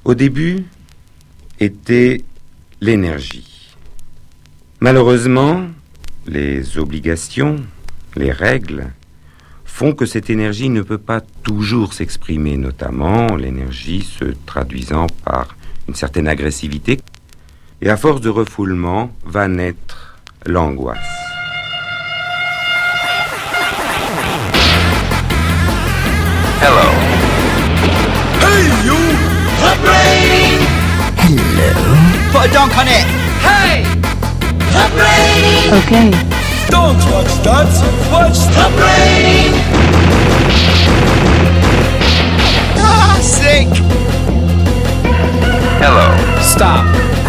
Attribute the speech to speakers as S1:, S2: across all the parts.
S1: Au début était l'énergie. Malheureusement, les obligations, les règles font que cette énergie ne peut pas toujours s'exprimer, notamment l'énergie se traduisant par une certaine agressivité. Et à force de refoulement, va naître l'angoisse.
S2: Hello.
S3: Hey, you!
S4: The brain!
S5: Hello.
S4: Put a dunk on it! Hey! The brain!
S5: Okay.
S3: Don't watch that! Watch
S4: The brain! Ah, sick!
S2: Hello.
S4: Stop!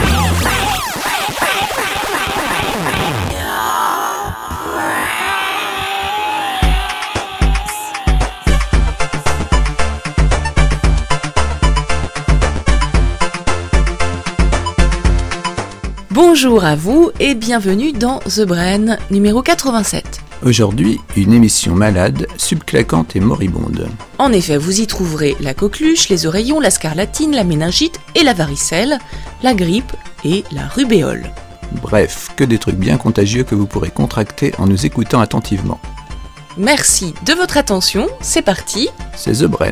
S6: Bonjour à vous et bienvenue dans The Brain numéro 87.
S5: Aujourd'hui, une émission malade, subclaquante et moribonde.
S6: En effet, vous y trouverez la coqueluche, les oreillons, la scarlatine, la méningite et la varicelle, la grippe et la rubéole.
S5: Bref, que des trucs bien contagieux que vous pourrez contracter en nous écoutant attentivement.
S6: Merci de votre attention, c'est parti.
S5: C'est The Brain.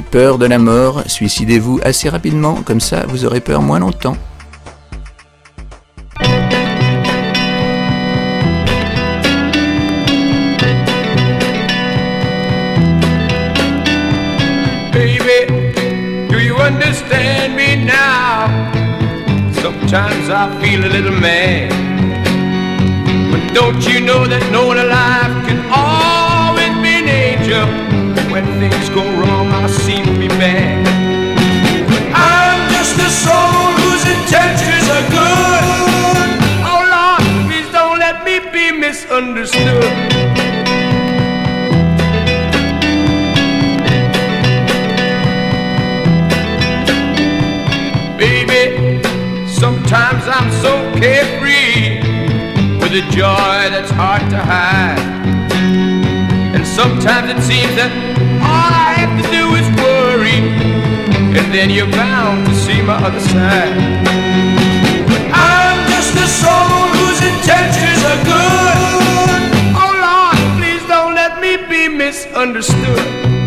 S5: peur de la mort, suicidez-vous assez rapidement, comme ça vous aurez peur moins longtemps.
S3: Baby, do you understand me now? Sometimes I feel a little mad, but don't you know that no one alive can always be an angel? When things go wrong, I seem to be bad. I'm just a soul whose intentions are good. Oh Lord, please don't let me be misunderstood. Sometimes I'm so carefree, with a joy that's hard to hide. And sometimes it seems that all I have to do is worry, and then you're bound to see my other side. But I'm just a soul whose intentions are good. Oh Lord, please don't let me be misunderstood.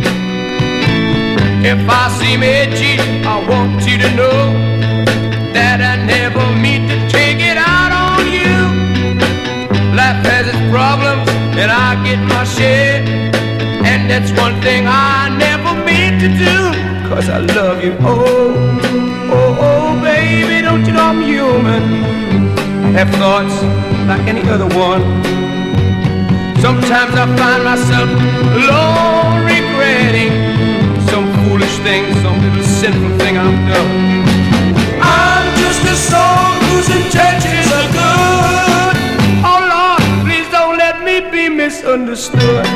S3: If I seem edgy, I want you to know that I never mean to take it out on you. Life has its problems and I get my share, and that's one thing I never mean to do, 'cause I love you. Oh, oh, oh, baby, don't you know I'm human? I have thoughts like any other one. Sometimes I find myself alone regretting some foolish thing, some little sinful thing I've done. I'm just a soul whose intentions are good. Oh Lord, please don't let me be misunderstood.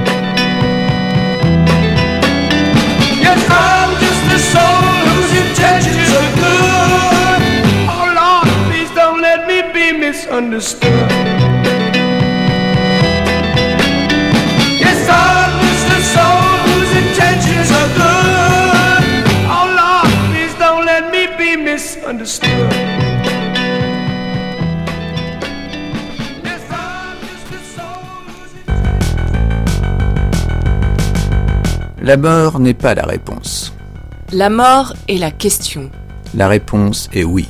S3: Yes, I'm just a soul whose intentions are good. Oh Lord, please don't let me be misunderstood. Yes, I'm just a soul whose intentions are good. Oh Lord, please don't let me be misunderstood.
S5: La mort n'est pas la réponse.
S6: La mort est la question.
S5: La réponse est oui.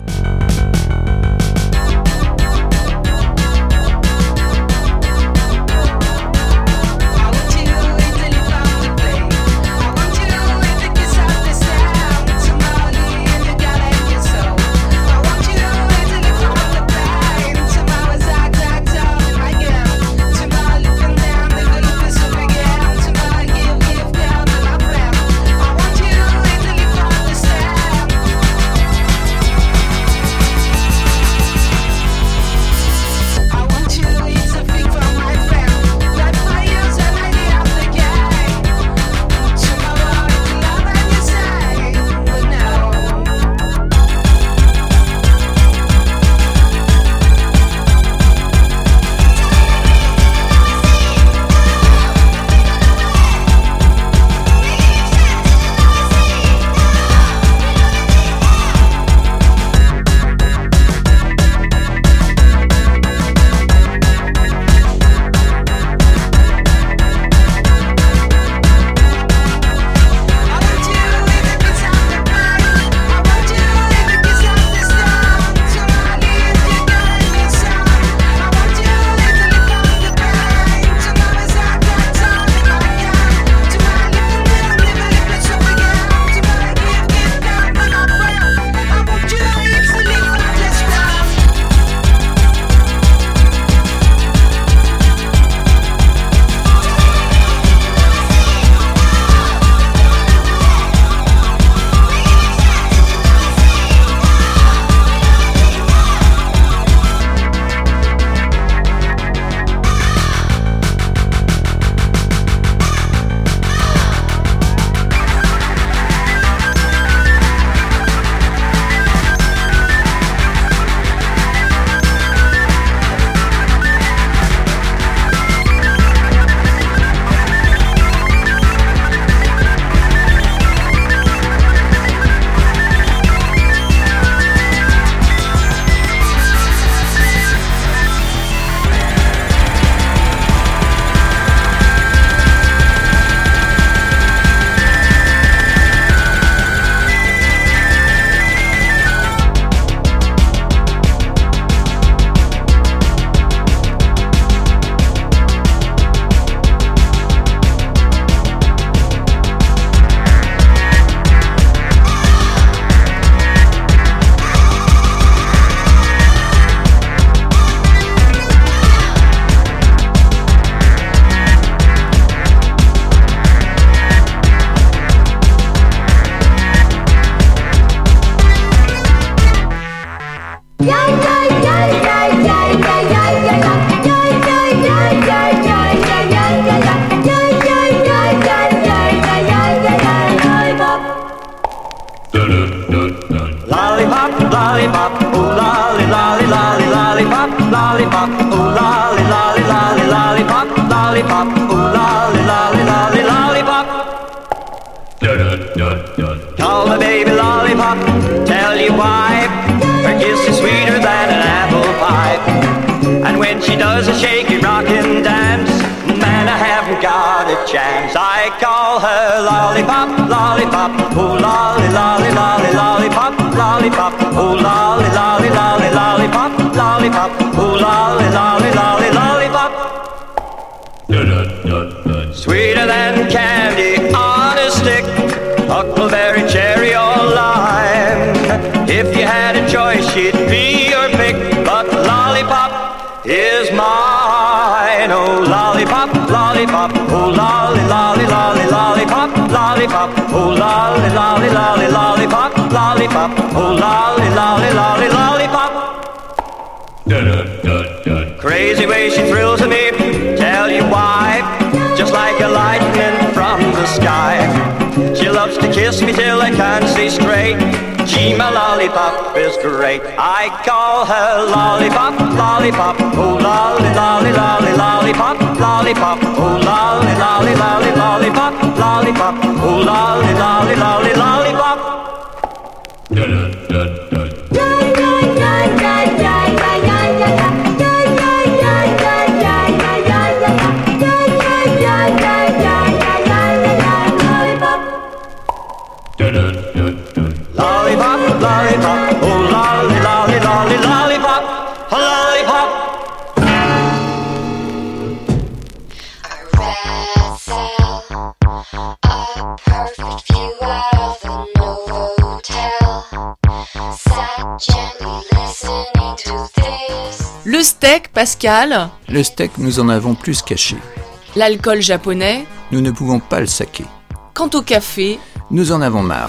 S7: does a shaky rockin' dance. Man, I haven't got a chance. I call her lollipop, lollipop, oh lolly, lolly, lolly, lollipop, lollipop, oh lolly, lolly, lolly, lollipop, lollipop, oh lolly, lolly, lolly, lollipop. Sweeter than candy on a stick, huckleberry, cherry, or lime. If you had a choice, she'd be your pick, but lollipop is mine. Oh lollipop, lollipop, oh lolly, lolly, lolly, lollipop, lollipop, oh lolly, lolly, lolly, lollipop, lollipop, oh lolly, lolly, lolly, lollipop. Crazy way she thrills me, tell you why, just like a lightning from the sky. She loves to kiss me till I can't see straight. Gee, my lollipop is great. I call her lollipop, lollipop, oh lolly, lolly, lolly, lollipop, lollipop, oh lolly, lolly, lolly, lollipop, lollipop, oh lolly, lolly, lolly, lollipop. Lollipop, lollipop, oh lolly, lolly, lolly, lollipop, oh lollipop.
S8: A red cell, a perfect view out of the Novotel. Sat gently listening to this.
S6: Le steak, Pascal.
S5: Le steak, nous en avons plus caché.
S6: L'alcool japonais.
S5: Nous ne pouvons pas le saquer.
S6: Quant au café,
S5: nous en avons marre.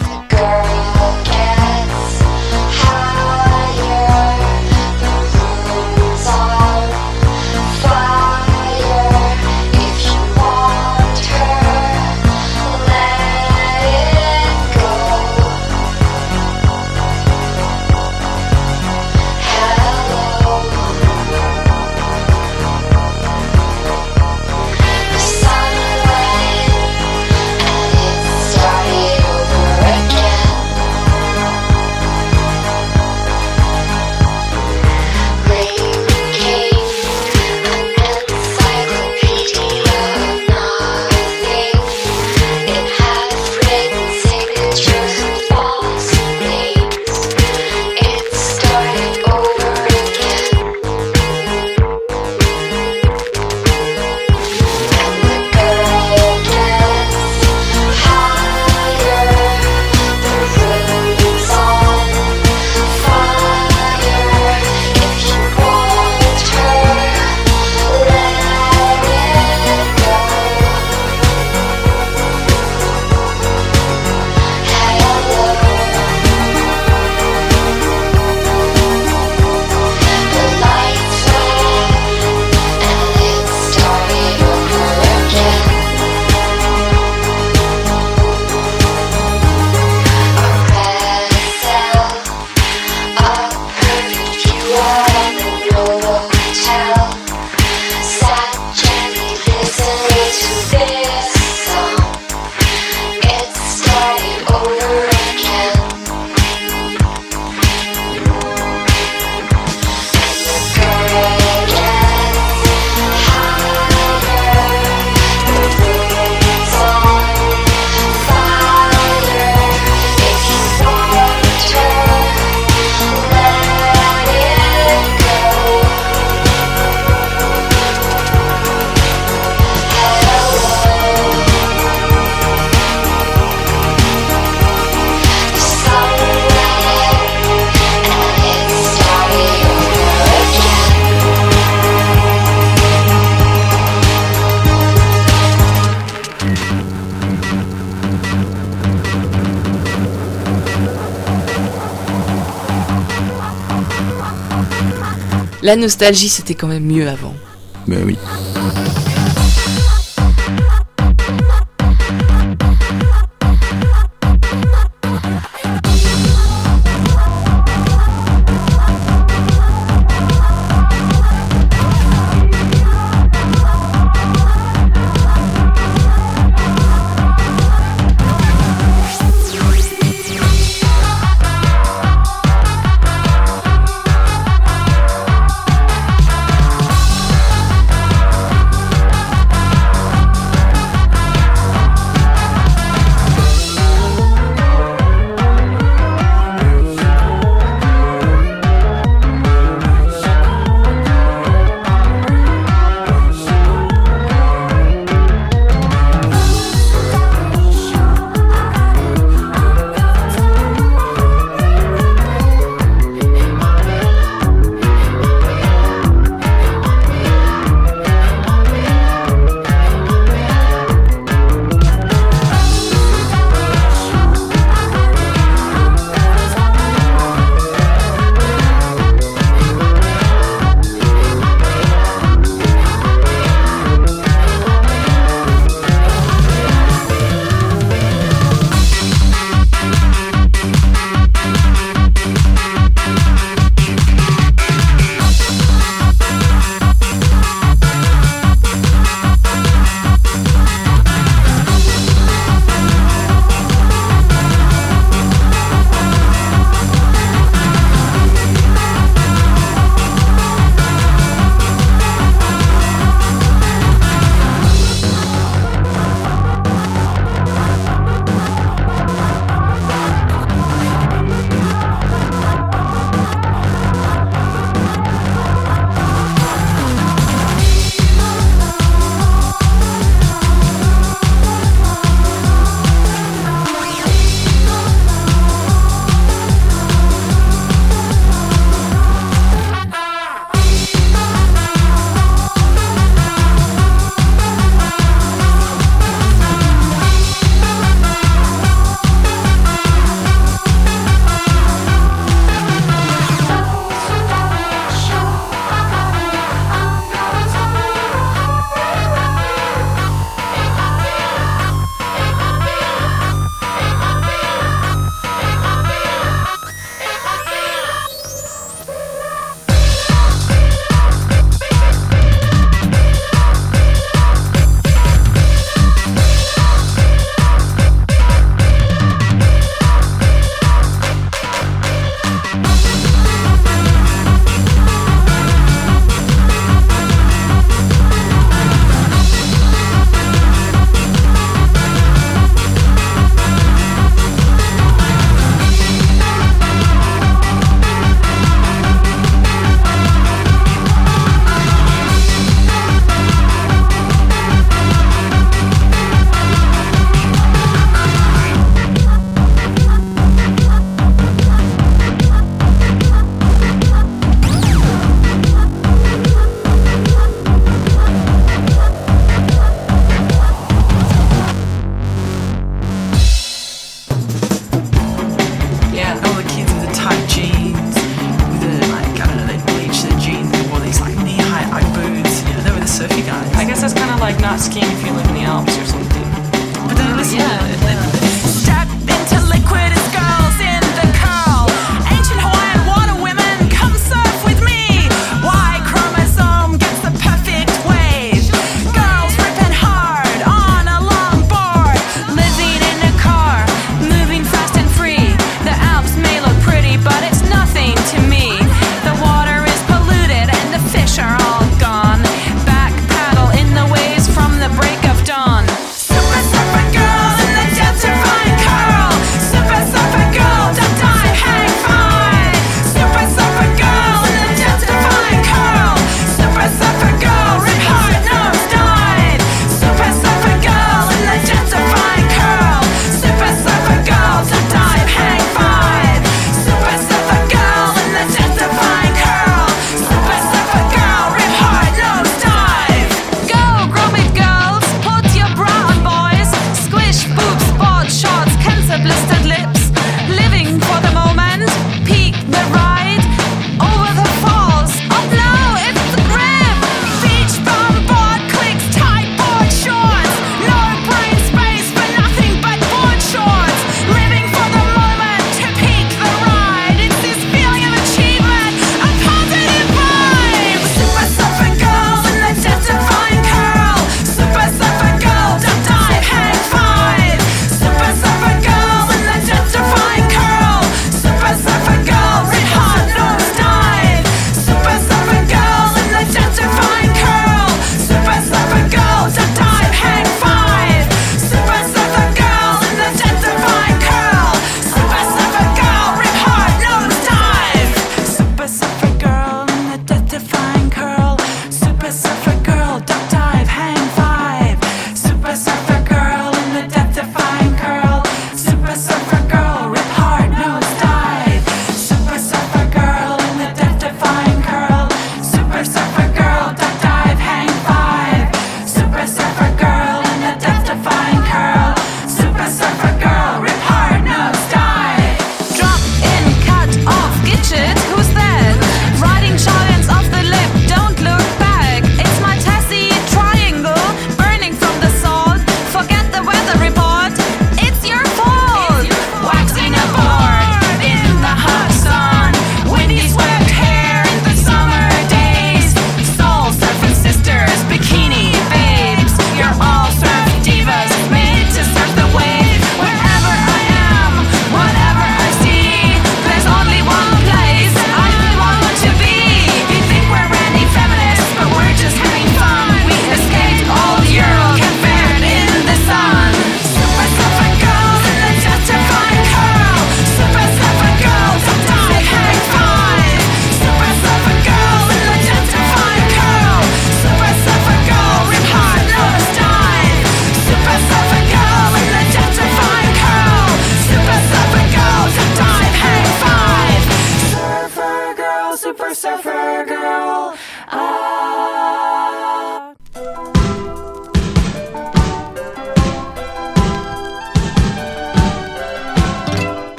S6: La nostalgie, c'était quand même mieux avant.
S5: Ben oui.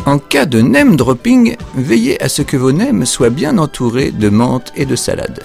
S5: En cas de name dropping, veillez à ce que vos nems soient bien entourés de menthe et de salade.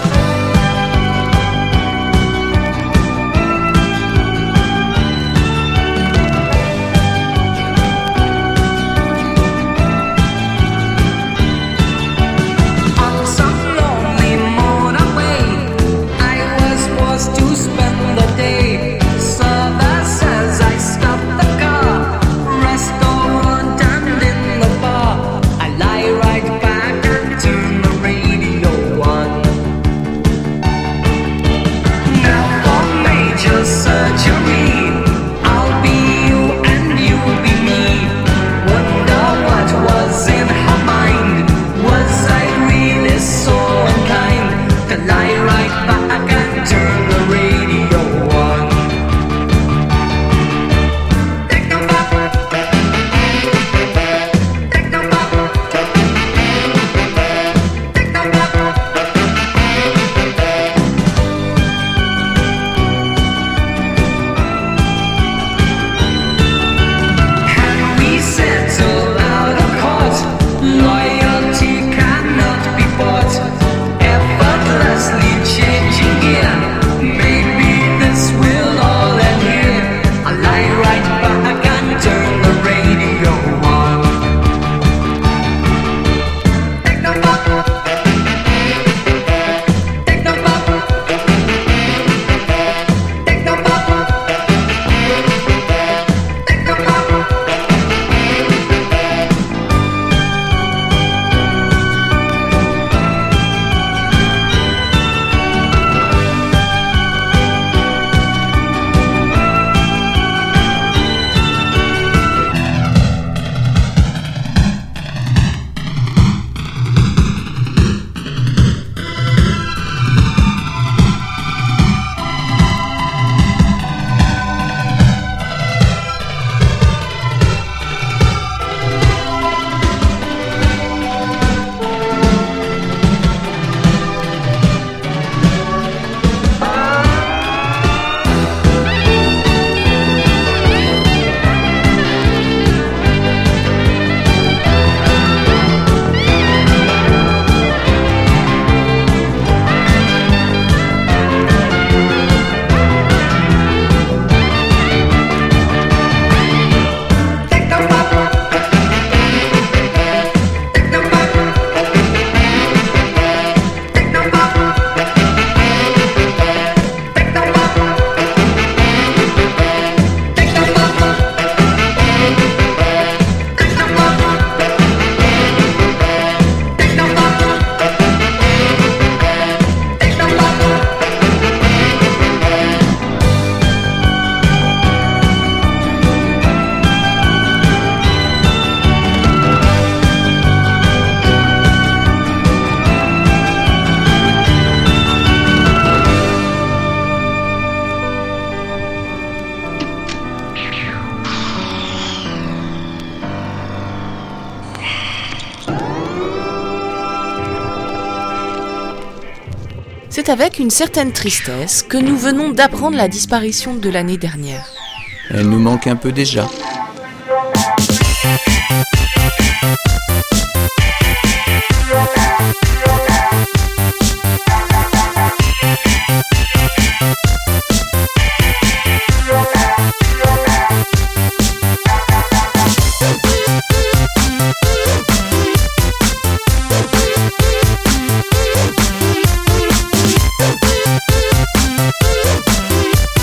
S6: C'est avec une certaine tristesse que nous venons d'apprendre la disparition de l'année dernière.
S5: Elle nous manque un peu déjà.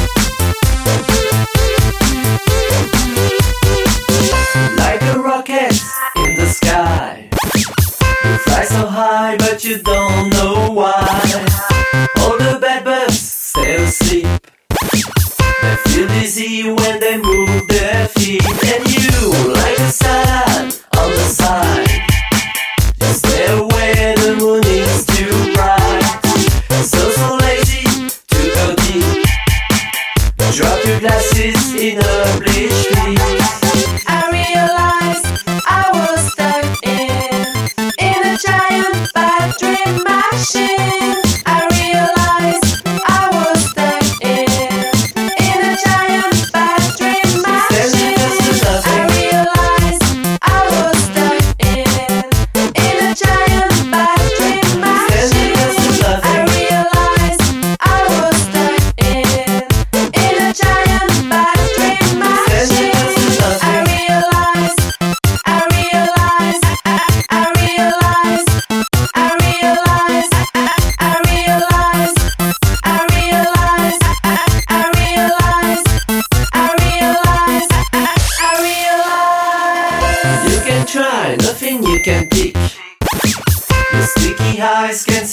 S9: Like a rocket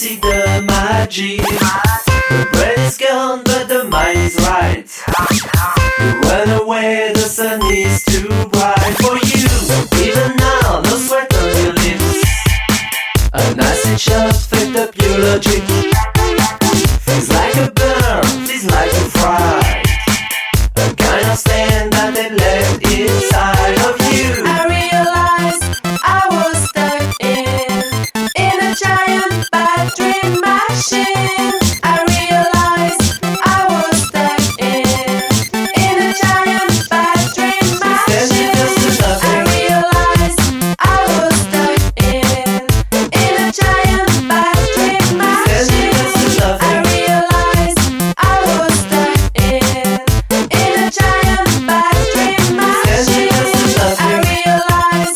S9: see the magic. The bread is gone, but the mind is right. You run away, the sun is too bright for you. Even now, no sweat on your lips. An acid shot fed up your logic. Feels like a burn, feels like a fright. A kind of stand that they left inside of you.
S10: I realized I was stuck in a giant bad dream machine. I realized I was stuck in a giant bad dream machine. I realized I was stuck in a giant bad dream machine. I realized I was stuck in a giant bad dream machine. I realized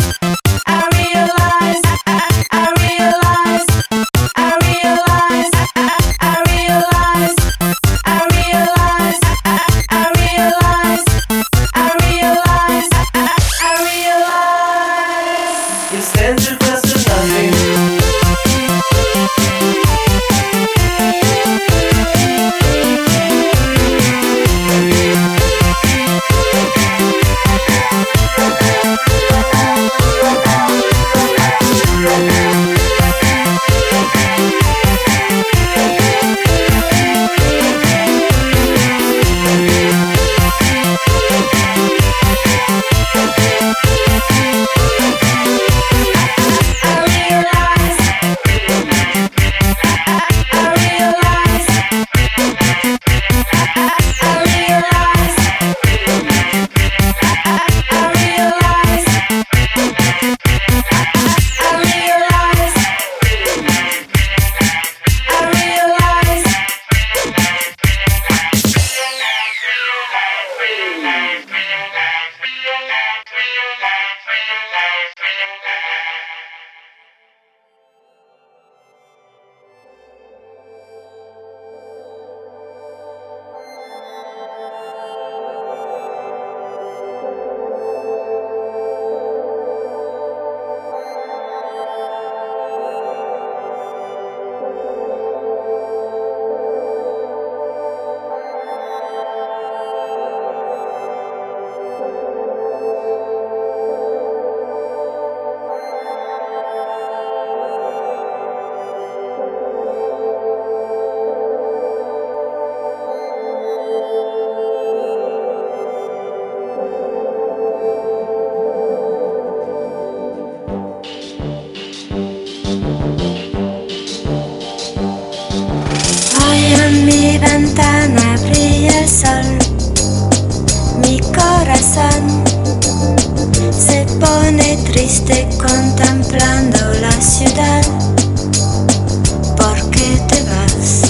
S9: You stand your ground to nothing.
S10: mi ventana brilla el sol, mi corazón se pone triste contemplando la ciudad. ¿Por qué te vas?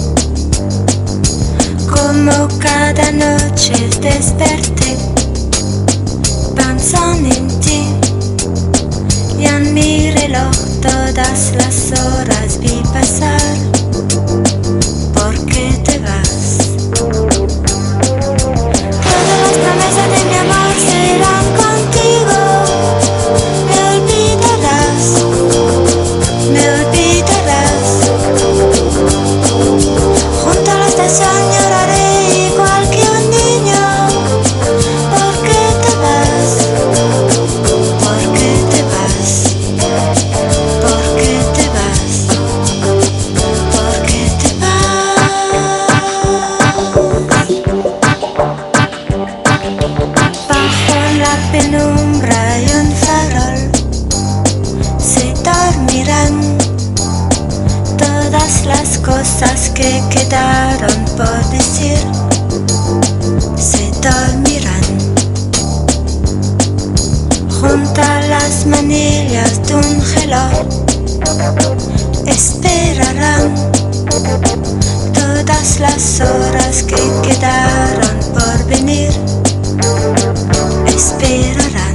S10: Como cada noche desperté pensando en ti, y en mi reloj todas las horas vi pasar. ¿Por qué te vas? Todas las promesas de mi amor serán contigo. Me olvidarás, me olvidarás. Junto a la estación lloraré igual que un niño. ¿Por qué te vas? ¿Por qué te vas? ¿Por qué te vas? ¿Por qué te vas? Bajo la penumbra y un farol se dormirán todas las cosas que quedaron por decir. Se dormirán junto a las manillas de un reloj. Esperarán todas las horas que quedaron por venir. Esperarán.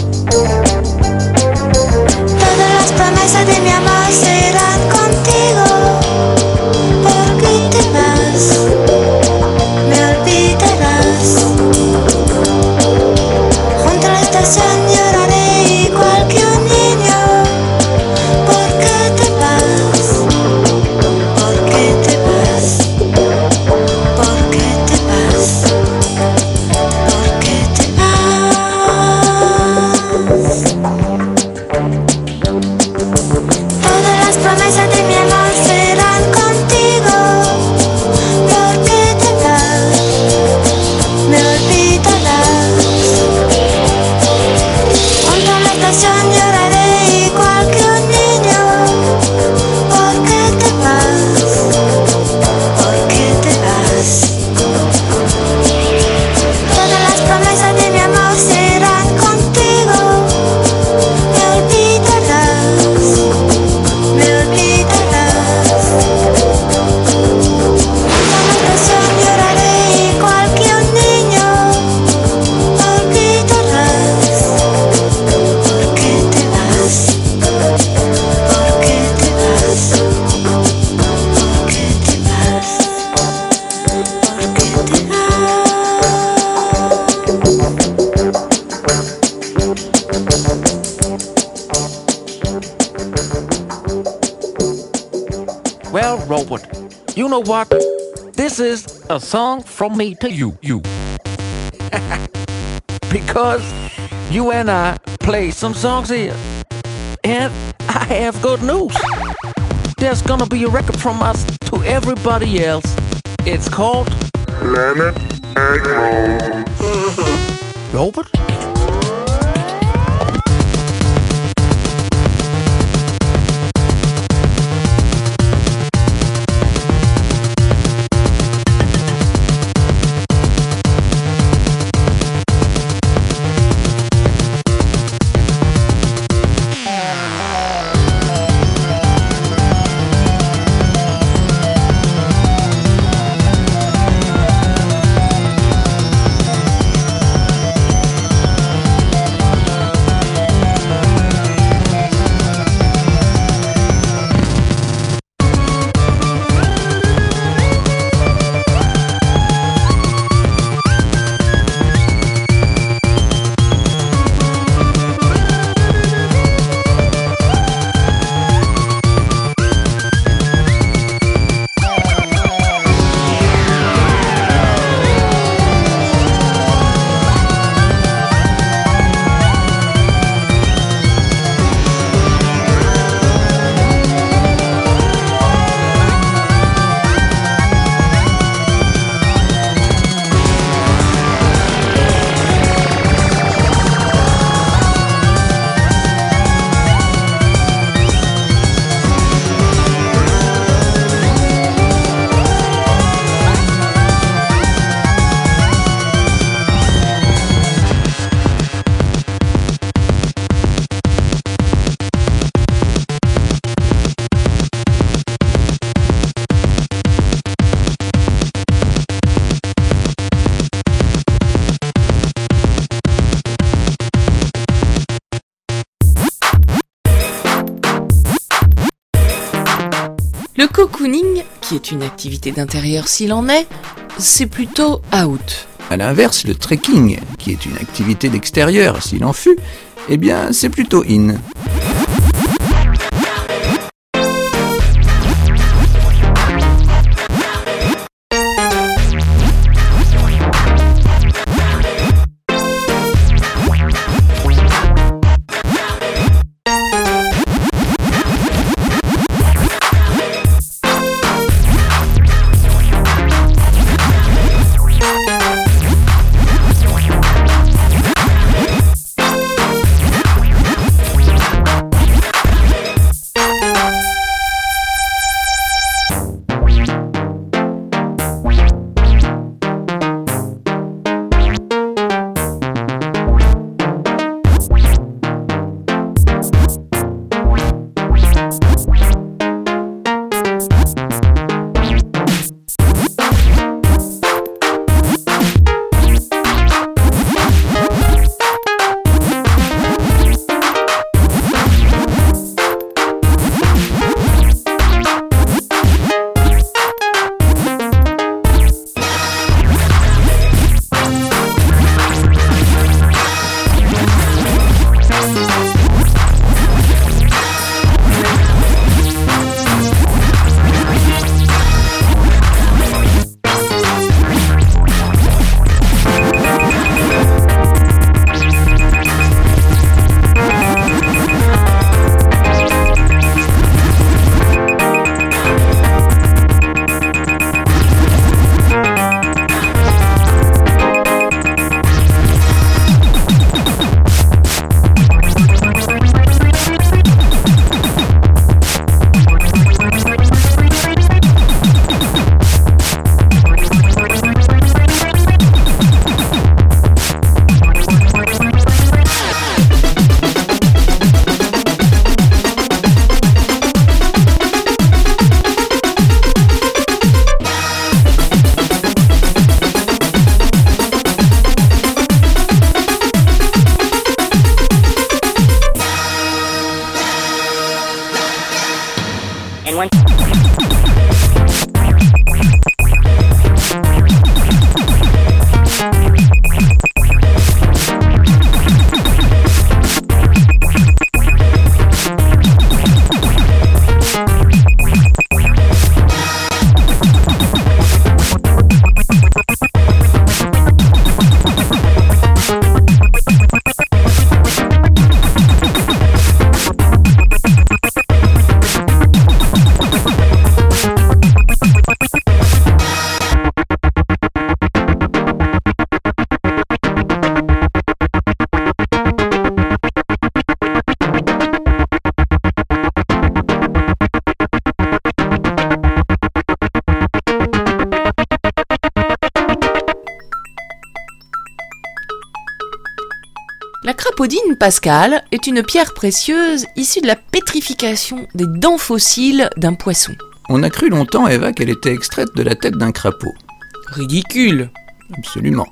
S10: Todas las promesas de mi amor serán contigo. ¿Por qué te vas? Me olvidarás. Junto a la estación lloraré igual que un niño. ¿Por qué te vas?
S11: know what? This is a song from me to you. Because you and I play some songs here. And I have good news. There's gonna be a record from us to everybody else. It's called
S12: Planet Egmont.
S11: Robert?
S6: Le cocooning, qui est une activité d'intérieur s'il en est, c'est plutôt out.
S5: À l'inverse, le trekking, qui est une activité d'extérieur s'il en fut, eh bien c'est plutôt in.
S6: l'apodine pascale est une pierre précieuse issue de la pétrification des dents fossiles d'un poisson.
S5: On a cru longtemps, Eva, qu'elle était extraite de la tête d'un crapaud.
S6: Ridicule.
S5: Absolument.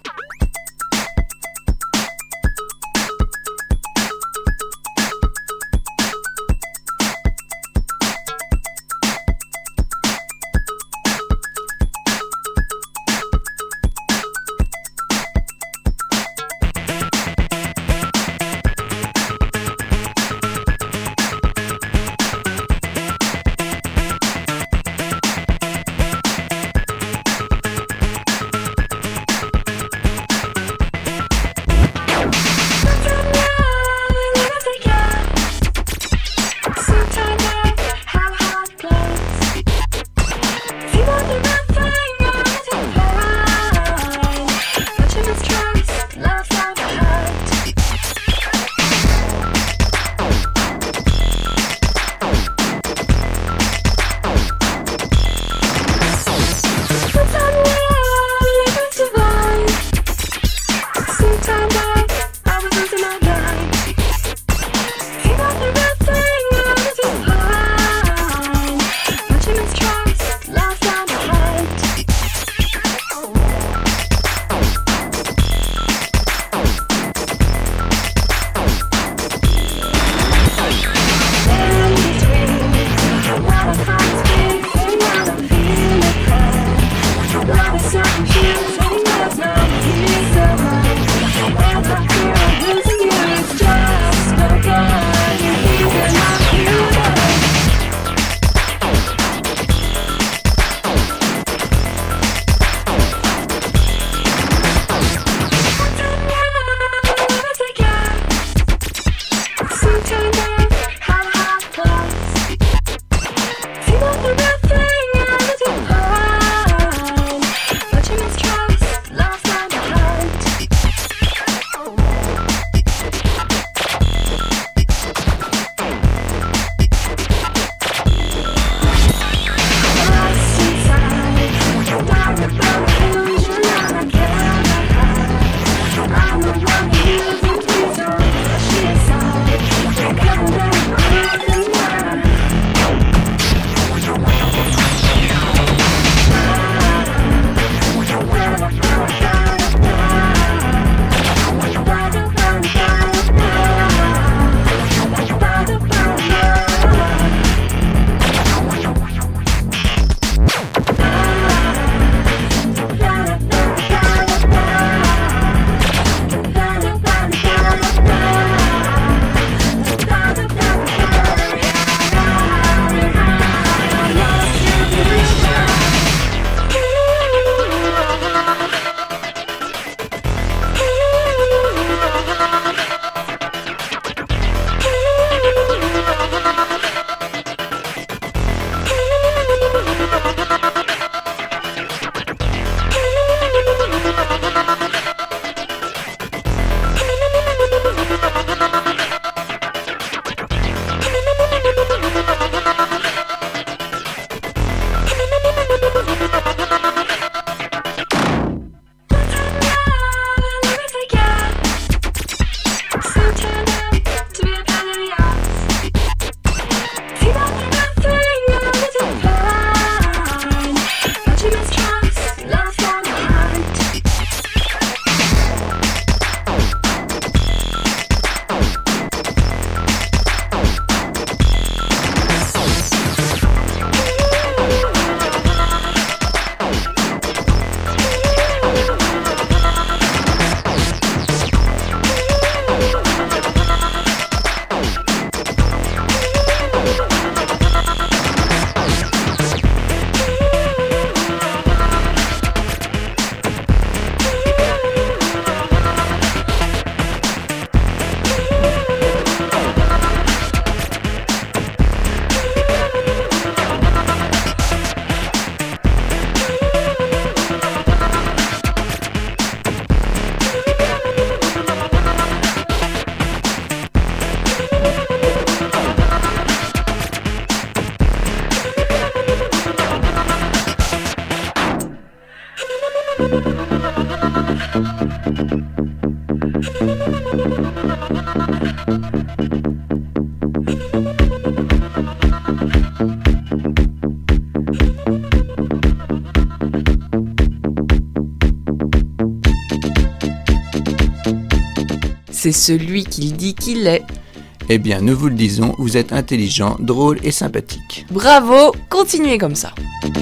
S6: C'est celui qu'il dit qu'il est.
S5: Eh bien, nous vous le disons, vous êtes intelligent, drôle et sympathique.
S6: Bravo, continuez comme ça.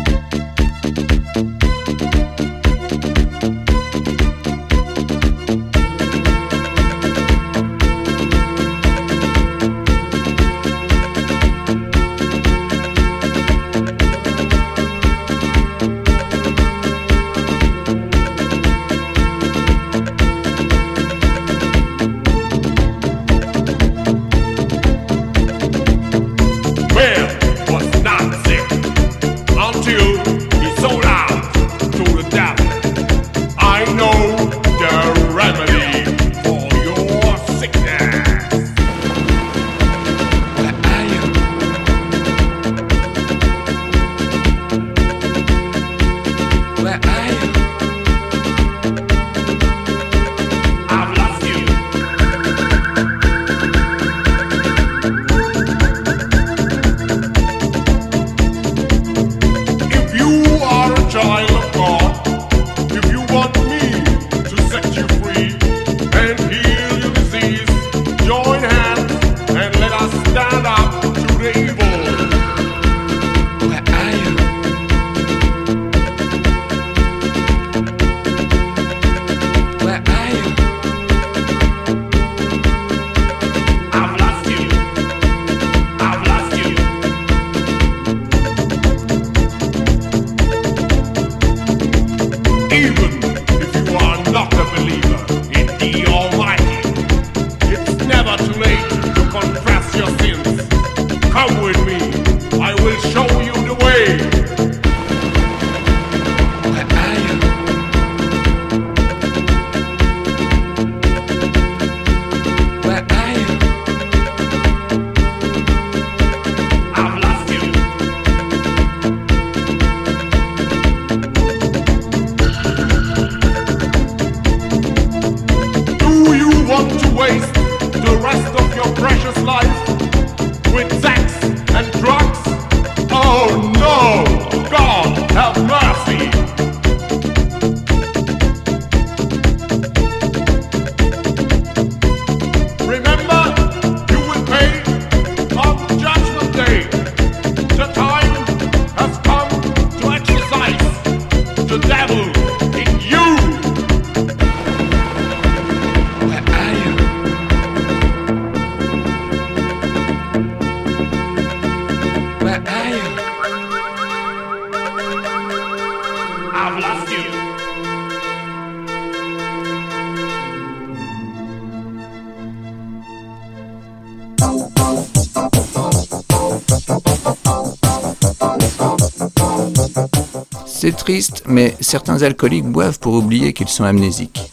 S5: C'est triste, mais certains alcooliques boivent pour oublier qu'ils sont amnésiques.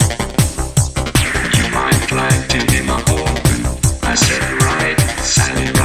S13: Like to be my open, I said right, silent.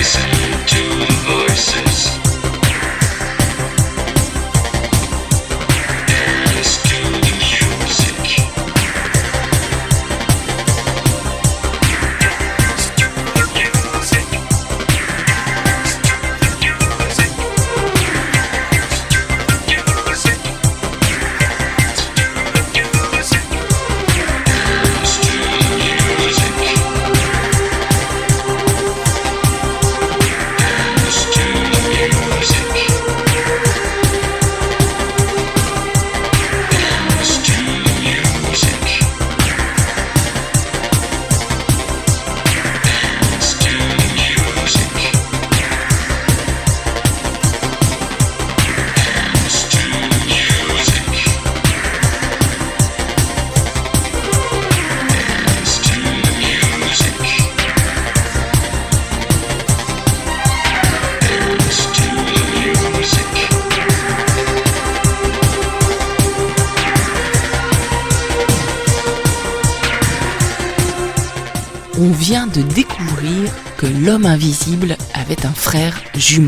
S6: On vient de découvrir que l'homme invisible avait un frère jumeau.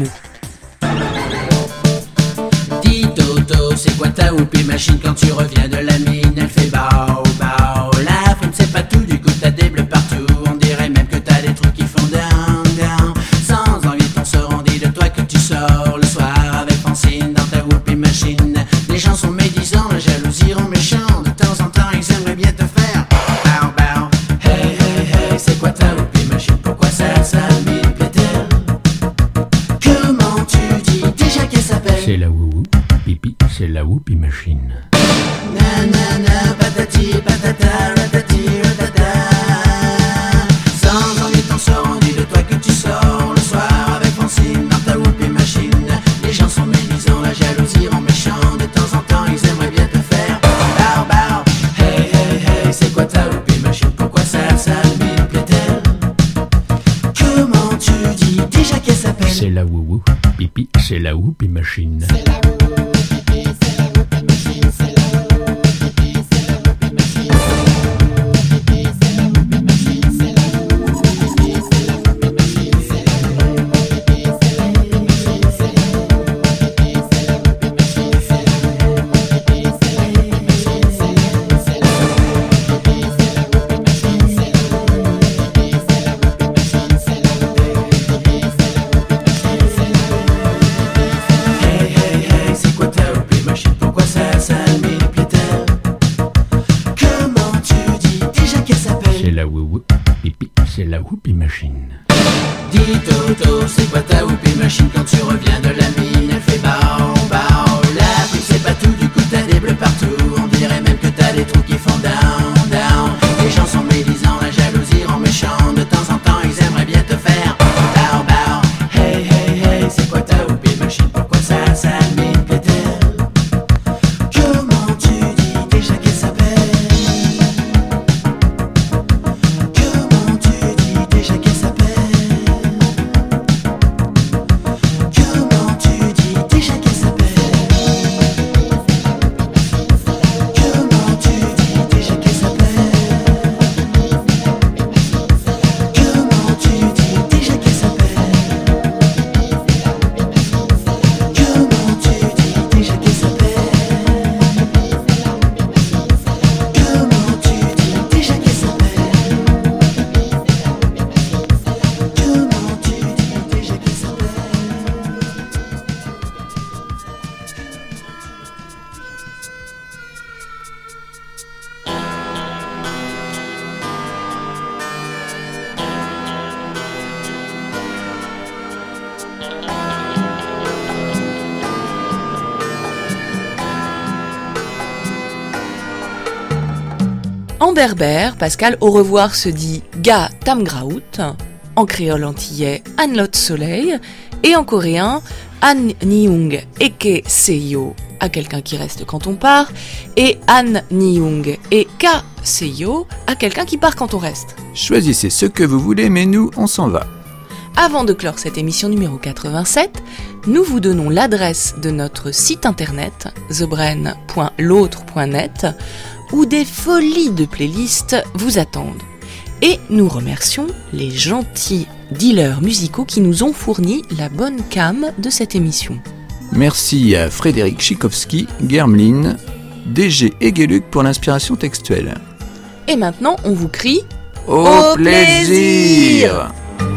S13: Dis Toto, c'est quoi ta whoopie machine quand tu reviens de la mine? Elle fait bao, bao. La frime c'est pas tout, du coup t'as des bleus partout. On dirait même que t'as des trucs qui font down, down. Sans envie on se rendit de toi que tu sors le soir avec Francine dans ta whoopie machine. Les gens sont médisants, la jalousie rend méchant. De temps en temps ils aimeraient bien te faire bao, bao. Hey, hey, hey, c'est quoi ta whoopie machine? Pourquoi ça mine plaît-elle? Comment tu dis déjà qu'elle s'appelle?
S14: C'est la wouhou, pipi, c'est la whoopie machine.
S13: Nanana, patati, patata, ratati, ratata. Sans envie t'en se rendit de toi que tu sors le soir avec Francine dans ta whoopie machine. Les gens sont médisants, la jalousie rend méchant. De temps en temps ils aimeraient bien te faire bao, bao. Hey, hey, hey, c'est quoi ta whoopie machine? Pourquoi ça mine plaît-elle? Comment tu dis déjà qu'elle s'appelle?
S14: C'est la wouhou, pipi, c'est la whoopie machine. C'est la whoopie machine.
S13: Dis Toto, c'est quoi ta whoopie machine quand tu reviens de la mine? Elle fait bao, bao. La frime c'est pas tout, du coup t'as des bleus partout. On dirait même que t'as des trous qui font down, down. Les gens sont médisants, la jalousie rend méchant. De temps en temps ils aimeraient bien te faire bao, bao. Hey, hey, hey, c'est quoi ta whoopie machine? Pourquoi ça mine plaît-elle? Comment tu dis déjà qu'elle s'appelle?
S6: En berbère, Pascal, au revoir se dit Ga Tam Graout, en créole antillais Anlot Soleil, et en coréen An Niung Eke Seyo à quelqu'un qui reste quand on part, et An Niung Eka Seyo à quelqu'un qui part quand on reste.
S5: Choisissez ce que vous voulez, mais nous, on s'en va.
S6: Avant de clore cette émission numéro 87, nous vous donnons l'adresse de notre site internet thebren.l'autre.net où des folies de playlists vous attendent. Et nous remercions les gentils dealers musicaux qui nous ont fourni la bonne cam de cette émission.
S5: Merci à Frédéric Tchaikovsky, Germlin, DG et Gueluc pour l'inspiration textuelle.
S6: Et maintenant, on vous crie
S5: Au plaisir.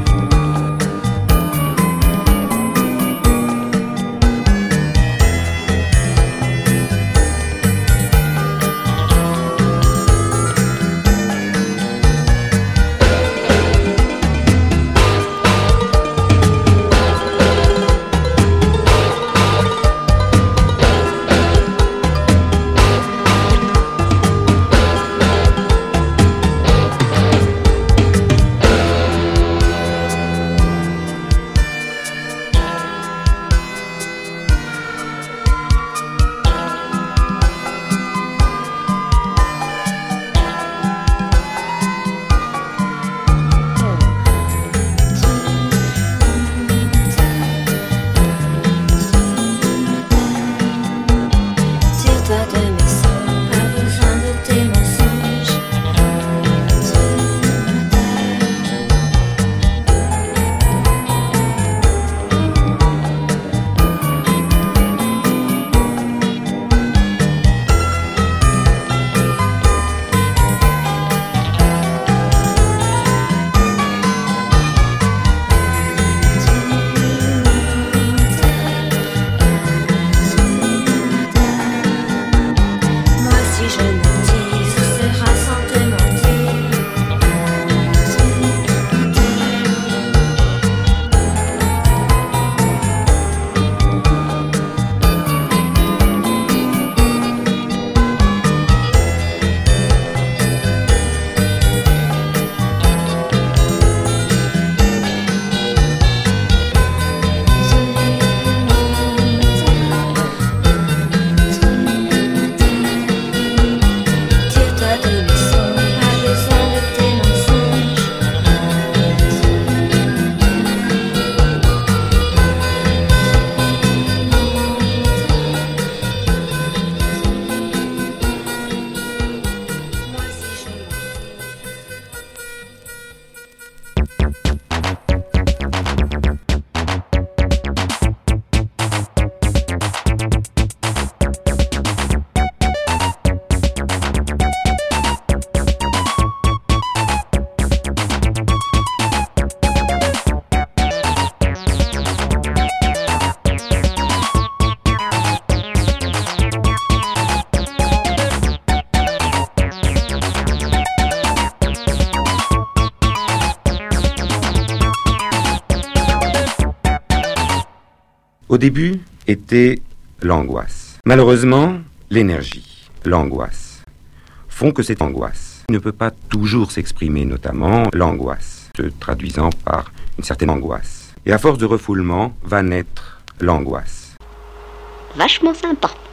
S1: Au début était l'angoisse. Malheureusement, l'énergie, l'angoisse, font que cette angoisse ne peut pas toujours s'exprimer, notamment l'angoisse, se traduisant par une certaine angoisse. Et à force de refoulement, va naître l'angoisse.
S15: Vachement sympa.